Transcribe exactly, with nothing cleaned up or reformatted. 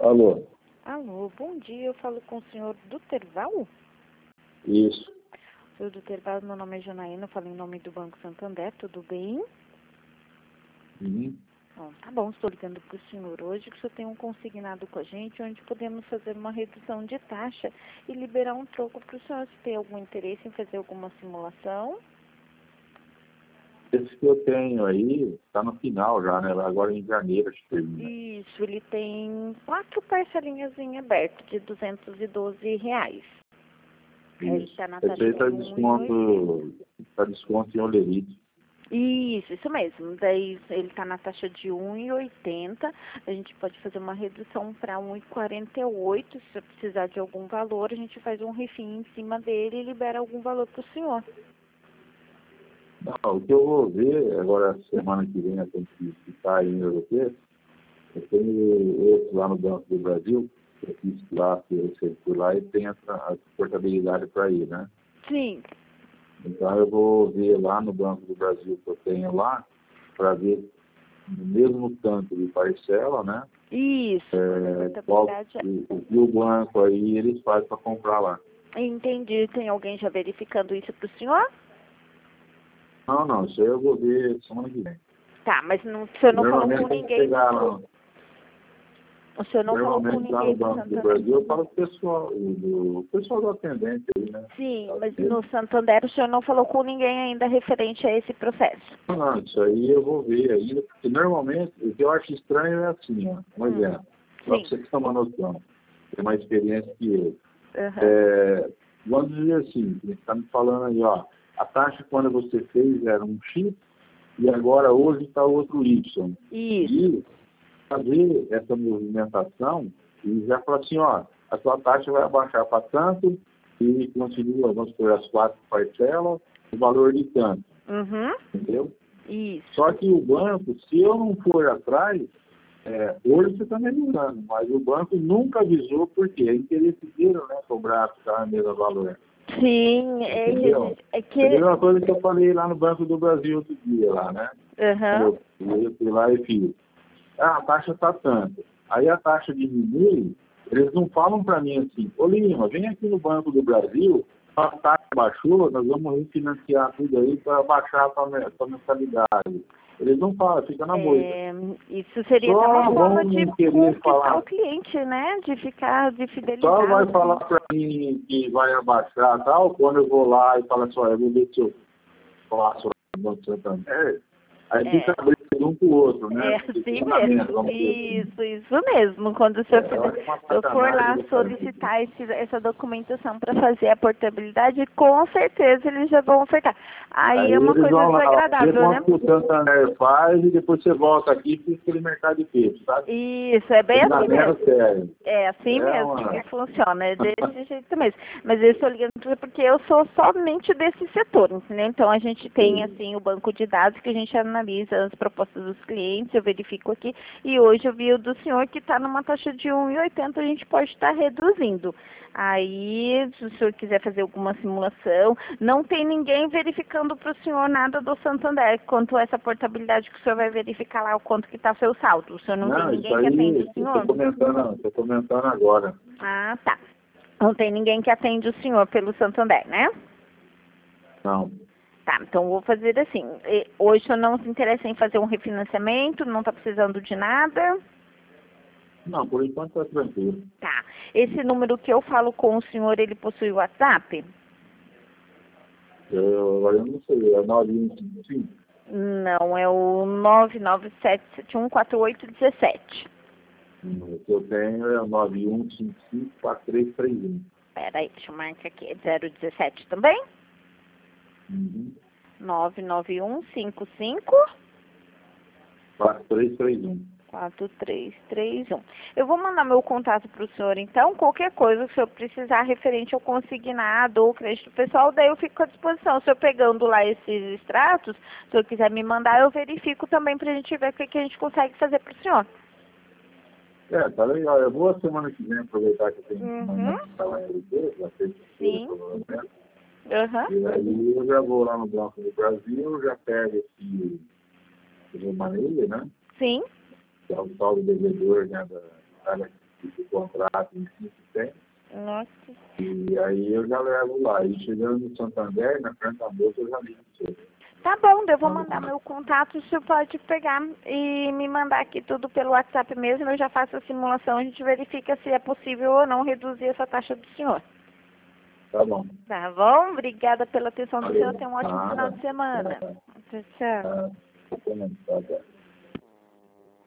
Alô? Alô, bom dia. Eu falo com o senhor Duterval? Isso. Senhor Duterval, meu nome é Janaína, eu falo em nome do Banco Santander, tudo bem? Uhum. Bom, tá bom, estou ligando para o senhor hoje que o senhor tem um consignado com a gente, onde podemos fazer uma redução de taxa e liberar um troco para o senhor. Se tem algum interesse em fazer alguma simulação? Esse que eu tenho aí está no final já, né? Agora em janeiro acho que termina. Isso, ele tem quatro parcelinhas em aberto de duzentos e doze reais. Ele Isso. está na Esse taxa aí de está um e oitenta. desconto, tá desconto em olerite. Isso, isso mesmo. Daí ele está na taxa de um e oitenta. A gente pode fazer uma redução para um e quarenta e oito. Se eu precisar de algum valor, a gente faz um refim em cima dele e libera algum valor para o senhor. Não, o que eu vou ver agora, semana que vem, eu tenho que ficar ainda você. Eu tenho outro lá no Banco do Brasil, que eu fiz lá, que eu recebi por lá, e tem a, a portabilidade para ir, né? Sim. Então eu vou ver lá no Banco do Brasil que eu tenho lá, para ver no mesmo tanto de parcela, né? Isso. É, qual, o, o, o banco aí eles fazem para comprar lá. Entendi. Tem alguém já verificando isso para o senhor? Não, não, isso aí eu vou ver semana que vem. Tá, mas não, o senhor não falou Normalmente com tem que ninguém pegar do... lá. O senhor não falou com Normalmente lá no ninguém do Banco do Santander? Brasil eu falo com o pessoal, o, do, o pessoal do atendente aí, né? Sim, mas no Santander o senhor não falou com ninguém ainda referente a esse processo? Não, isso aí eu vou ver ainda, porque normalmente o que eu acho estranho é assim, ó, um exemplo, para você ter uma noção, tem mais experiência que eu. Uhum. É, vamos dizer assim, você está me falando aí, ó, a taxa quando você fez era um X e agora hoje está outro Y. Isso. E fazer essa movimentação e já falar assim, ó, a sua taxa vai abaixar para tanto e continua, vamos por as quatro parcelas, o valor de tanto. Uhum. Entendeu? Isso. Só que o banco, se eu não for atrás, é, hoje você está me avisando, mas o banco nunca avisou porque é interesse dele, né, cobrar ficar no mesmo valor. Sim, é, Entendeu? é que... É a mesma coisa que eu falei lá no Banco do Brasil outro dia, lá, né? Uhum. Eu, eu fui lá e fiz. Ah, a taxa está tanto. Aí a taxa diminui, eles não falam para mim assim, ô Lima, vem aqui no Banco do Brasil, a taxa baixou, nós vamos refinanciar tudo aí para baixar a tua mensalidade. Eles não falam, fica na moita. É, isso seria Só até uma forma vão de querer conquistar falar, o cliente, né? De ficar, de fidelizar. só vai o falar cliente. para mim que vai abaixar tal, quando eu vou lá e falo assim, olha, eu vou ver se eu faço lá no Banco Santander. Aí É. fica abrindo um com o outro, né? É assim Funcionamento, mesmo. vamos dizer assim. Isso, isso mesmo. Quando o senhor, É, eu fizer, acho uma se eu for sacanagem lá do cara. solicitar esse, essa documentação para fazer a portabilidade, com certeza eles já vão ofertar. Aí Aí é uma eles coisa vão lá, ó, vê desagradável, né? quanto que o Santander faz e depois você volta aqui e fica aquele mercado de peixe, sabe? Isso, é bem Eles assim naveram mesmo. sério. É assim É mesmo uma... que funciona, é desse jeito mesmo. Mas eu estou ligando pra- porque eu sou somente desse setor, entendeu? Então a gente tem assim o banco de dados que a gente analisa as propostas dos clientes, eu verifico aqui, e hoje eu vi o do senhor que está numa taxa de um e oitenta, a gente pode estar reduzindo. Aí, se o senhor quiser fazer alguma simulação, não tem ninguém verificando para o senhor nada do Santander, quanto a essa portabilidade que o senhor vai verificar lá, o quanto que está seu saldo. O senhor não, Não, tem isso ninguém que atende aí, o eu senhor? estou comentando, estou comentando agora. Ah, tá. Não tem ninguém que atende o senhor pelo Santander, né? Não. Tá, então vou fazer assim. E hoje o senhor não se interessa em fazer um refinanciamento, não está precisando de nada? Não, por enquanto está tranquilo. Tá. Esse número que eu falo com o senhor, ele possui WhatsApp? Eu, agora eu não sei, é nove um cinco cinco. Não, é o nove nove sete sete um quatro oito um sete. O que eu tenho é nove um cinco cinco quatro três três um. Pera aí, deixa eu marcar aqui. É zero dezessete também? Uhum. nove nove um cinco cinco quatro três três um. quatro três três um. Eu vou mandar meu contato para o senhor, então, qualquer coisa que o senhor precisar referente ao consignado ou crédito pessoal, daí eu fico à disposição. O senhor pegando lá esses extratos, se o senhor quiser me mandar, eu verifico também para a gente ver o que, que a gente consegue fazer para o senhor. É, tá legal. Eu vou a semana que vem aproveitar que eu tenho Uhum. uma sala em Lisboa, na terça-feira, Sim. provavelmente. Uhum. E aí eu já vou lá no Banco do Brasil, já pego esse remaneio, né? Sim. Que é o tal do devedor, né, da área esse contrato em si que tem. Nossa. E aí eu já levo lá. E chegando no Santander, na frente da bolsa, eu já ligo pra você. Tá bom, eu vou mandar meu contato, você pode pegar e me mandar aqui tudo pelo WhatsApp mesmo, eu já faço a simulação, a gente verifica se é possível ou não reduzir essa taxa do senhor. Tá bom. Tá bom? Obrigada pela atenção do Valeu. senhor, tenha um ótimo Nada. final de semana. É, Tchau, tchau. é, é, é, é, é, é,